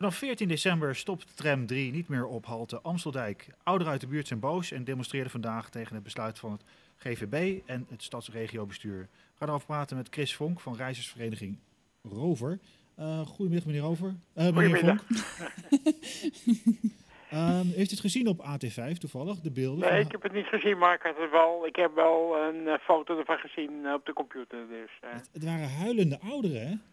Vanaf 14 december stopt tram 3 niet meer op halte Amsteldijk. Ouderen uit de buurt zijn boos en demonstreerden vandaag tegen het besluit van het GVB en het stadsregiobestuur. We gaan erover praten met Chris Vonk van reizigersvereniging Rover. Goedemiddag meneer Rover. Meneer Vonk. Heeft u het gezien op AT5 toevallig, de beelden? Nee, ik heb het niet gezien, maar ik heb wel een foto ervan gezien op de computer. Dus, Het waren huilende ouderen, hè?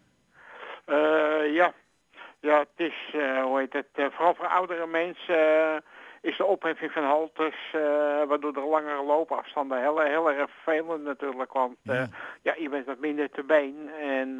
ja. Ja, het is, vooral voor oudere mensen is de opheffing van haltes, waardoor de langere loopafstanden heel erg vervelend natuurlijk, want je bent wat minder te been en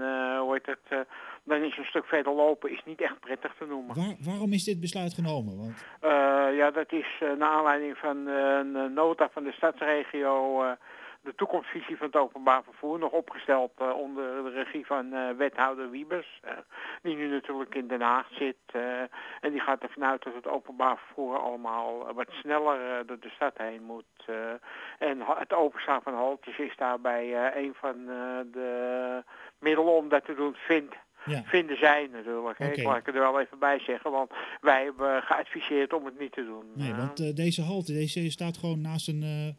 dan is een stuk verder lopen is niet echt prettig te noemen. Waarom is dit besluit genomen? Want... dat is naar aanleiding van een nota van de stadsregio, de toekomstvisie van het openbaar vervoer, nog opgesteld onder de regie van wethouder Wiebes, die nu natuurlijk in Den Haag zit. En die gaat ervan uit dat het openbaar vervoer allemaal wat sneller door de stad heen moet. En het openstaan van haltes is daarbij een van de middelen om dat te doen, vinden zij natuurlijk. Okay. Ik laat er wel even bij zeggen, want wij hebben geadviseerd om het niet te doen. Nee, want deze halte, deze staat gewoon naast een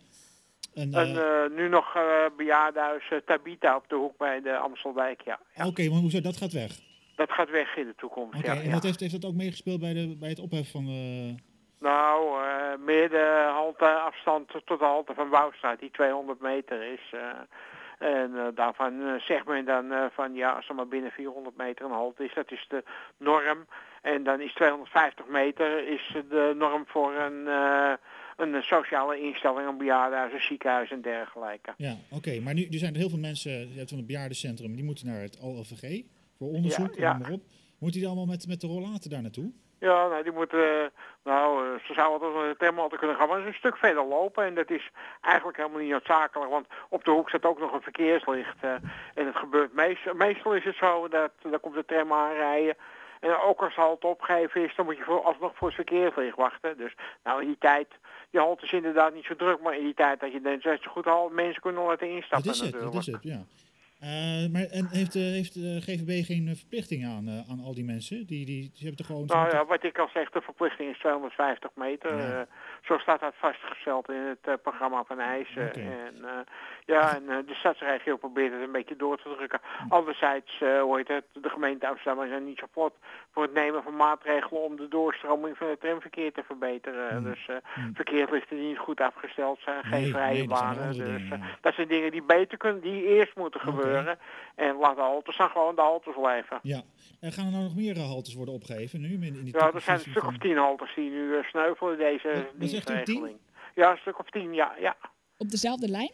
nu nog bejaardenhuis Tabita op de hoek bij de Amsteldijk, ja. Oké, maar hoezo? Dat gaat weg? Dat gaat weg in de toekomst, ja. En wat heeft dat ook meegespeeld bij het opheffen van... Nou, meer de halteafstand tot de halte van Bouwstraat, die 200 meter is. En daarvan zegt men dan als er maar binnen 400 meter een halte is, dat is de norm. En dan is 250 meter is de norm voor een sociale instelling, een bejaardenhuis, een ziekenhuis en dergelijke. Ja, oké. Maar nu er zijn er heel veel mensen, je hebt van het bejaardencentrum, die moeten naar het OLVG voor onderzoek en noem maar op. Moeten die allemaal met de rollator daar naartoe? Ja, nou, die moeten, ze zouden het helemaal altijd kunnen gaan, maar het is een stuk verder lopen en dat is eigenlijk helemaal niet noodzakelijk, want op de hoek staat ook nog een verkeerslicht en het gebeurt meestal is het zo dat daar komt de tram aanrijden en ook als de halte opgegeven is, dan moet je alsnog voor het verkeerslicht wachten. Dus nou in die tijd, je halte is inderdaad niet zo druk, maar in die tijd dat je denkt, zo goed mensen kunnen laten instappen natuurlijk. Dat is het, ja. Maar heeft de GVB geen verplichting aan al die mensen? Die hebben toch gewoon... wat ik al zeg, de verplichting is 250 meter. Ja. Zo staat dat vastgesteld in het programma van Eijsen. Okay. En de stadsregio probeert het een beetje door te drukken. Anderzijds, de gemeente Amsterdam zijn niet zo vlot voor het nemen van maatregelen om de doorstroming van het tramverkeer te verbeteren. Dus verkeerslichten die niet goed afgesteld zijn, geen vrije banen. Dus dat zijn dingen die beter kunnen, die eerst moeten gebeuren. En laat de haltes dan gewoon de haltes blijven. Ja. En gaan er nou nog meer haltes worden opgegeven nu? In die er zijn een stuk of 10 haltes die nu sneuvelen deze dienstregeling. Ja, een stuk of 10, ja. Op dezelfde lijn?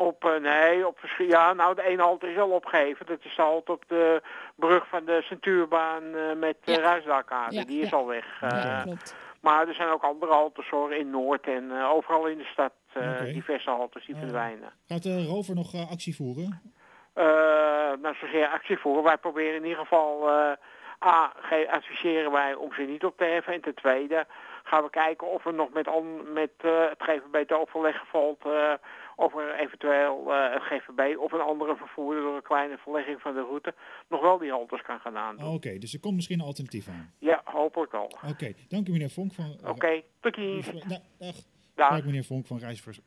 De ene halte is al opgegeven. Dat is de halte op de brug van de Centuurbaan met Ruisdaakkade. Ja, die is al weg. Klopt. Maar er zijn ook andere haltes hoor, in Noord en overal in de stad. Diverse haltes die verdwijnen. Gaat de Rover nog actie voeren? Zozeer actie voeren. Wij proberen in ieder geval... adviseren wij om ze niet op te heffen. En ten tweede gaan we kijken of er nog met het GVB te overleggen valt... of er eventueel het GVB of een andere vervoerder door een kleine verlegging van de route nog wel die haltes kan gaan aandoen. Oké, dus er komt misschien een alternatief aan. Ja, hopelijk wel. Oké, dank u meneer Vonk van... Oké, tot ziens. Dag. Dag meneer Vonk van